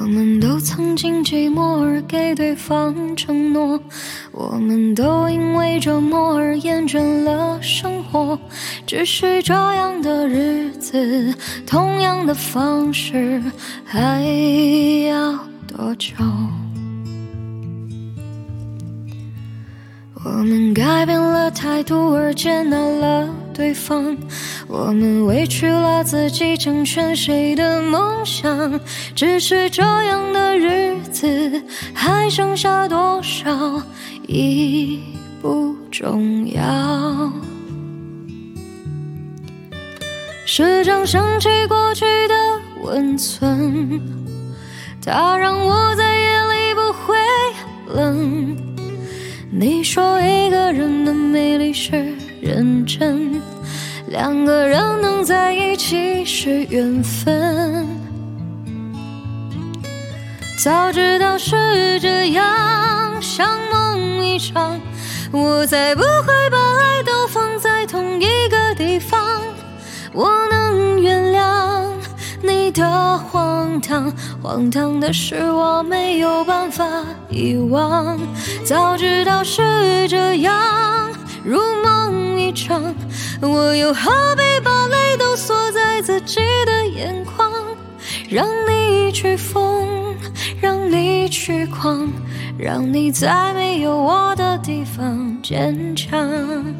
们都曾经寂寞而给对方承诺，我们都因为折磨而厌倦了生活。只是这样的日子，同样的方式，还要多久？我们改变了态度而接纳了对方，我们委屈了自己成全谁的梦想。只是这样的日子还剩下多少已不重要。时常想起过去的温存，它让我在夜里不会冷。你说一个人的魅力是认真，两个人能在一起是缘分。早知道是这样，像梦一场，我才不会把爱都放在同一个地方。我能原谅你的荒唐，荒唐的是我没有办法遗忘。早知道是这样，如梦一场，我又何必把泪都锁在自己的眼眶。让你去疯，让你去狂，让你在没有我的地方坚强。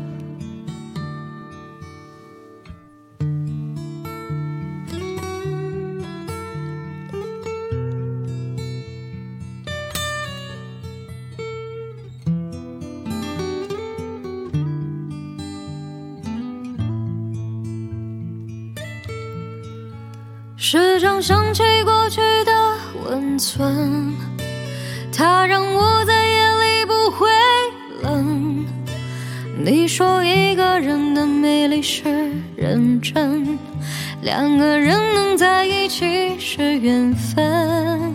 时常想起过去的温存，它让我在夜里不会冷。你说一个人的魅力是认真，两个人能在一起是缘分。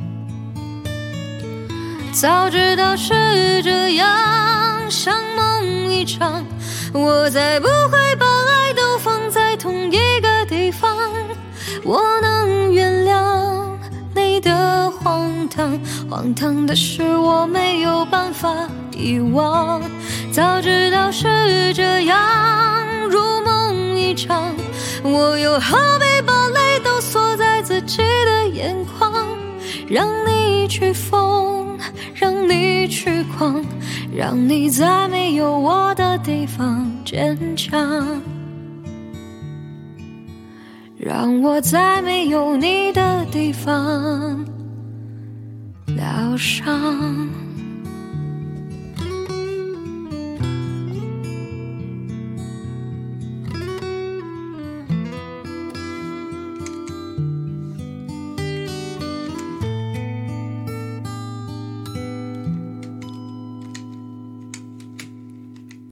早知道是这样，像梦一场，我才不会把爱都放在同一个地方。我能原谅你的荒唐，荒唐的是我没有办法遗忘。早知道是这样，如梦一场，我又何必把泪都锁在自己的眼眶。让你去疯，让你去狂，让你在没有我的地方坚强。让我在没有你的地方疗伤。